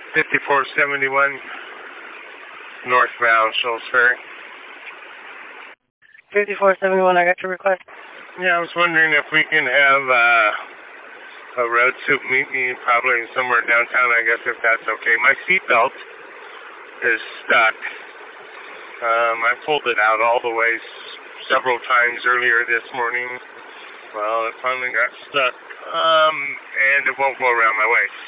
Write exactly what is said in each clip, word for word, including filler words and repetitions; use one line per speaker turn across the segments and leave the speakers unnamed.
fifty-four seventy-one northbound Shoals Ferry.
fifty-four seventy-one, I got your request.
Yeah, I was wondering if we can have uh, a road soup meet me probably somewhere downtown, I guess, if that's okay. My seatbelt is stuck. Um, I pulled it out all the way s- several times earlier this morning. Well, it finally got stuck, um, and it won't go around my waist.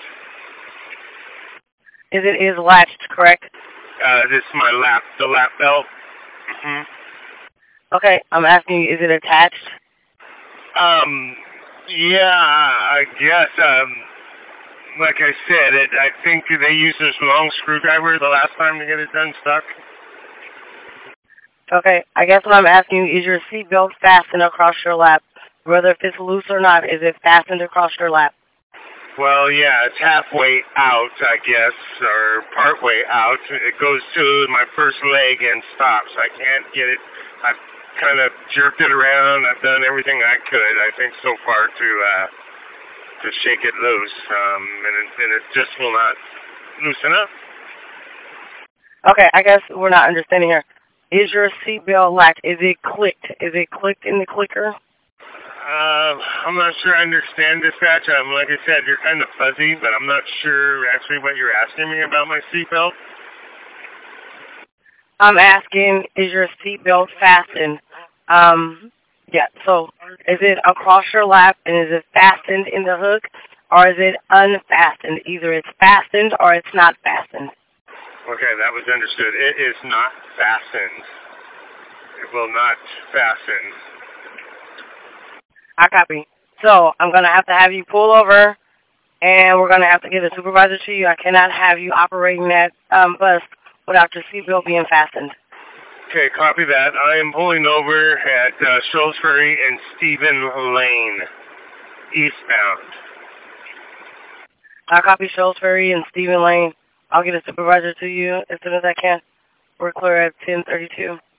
Is it is latched, correct?
Uh, this is my lap, the lap belt. Mm-hmm.
Okay, I'm asking you, is it attached?
Um, yeah, I guess, um, like I said, it, I think they used this long screwdriver the last time to get it done stuck.
Okay, I guess what I'm asking you, is your seatbelt fastened across your lap? Whether if it's loose or not, is it fastened across your lap?
Well, yeah, it's halfway out, I guess, or partway out. It goes to my first leg and stops. I can't get it. I've kind of jerked it around. I've done everything I could, I think, so far to uh, to shake it loose, um, and, it, and it just will not loosen up.
Okay, I guess we're not understanding here. Is your seatbelt latched? Is it clicked? Is it clicked in the clicker?
Uh, I'm not sure I understand dispatch. Um, like I said, you're kind of fuzzy, but I'm not sure actually what you're asking me about my seatbelt.
I'm asking, is your seatbelt fastened? Um, yeah, so is it across your lap and is it fastened in the hook or is it unfastened? Either it's fastened or it's not fastened.
Okay, that was understood. It is not fastened. It will not fasten.
I copy. So I'm going to have to have you pull over, and we're going to have to get a supervisor to you. I cannot have you operating that um, bus without your seatbelt being fastened.
Okay, copy that. I am pulling over at uh, Shoals Ferry and Stephen Lane, eastbound.
I copy Shoals Ferry and Stephen Lane. I'll get a supervisor to you as soon as I can. We're clear at ten thirty-two.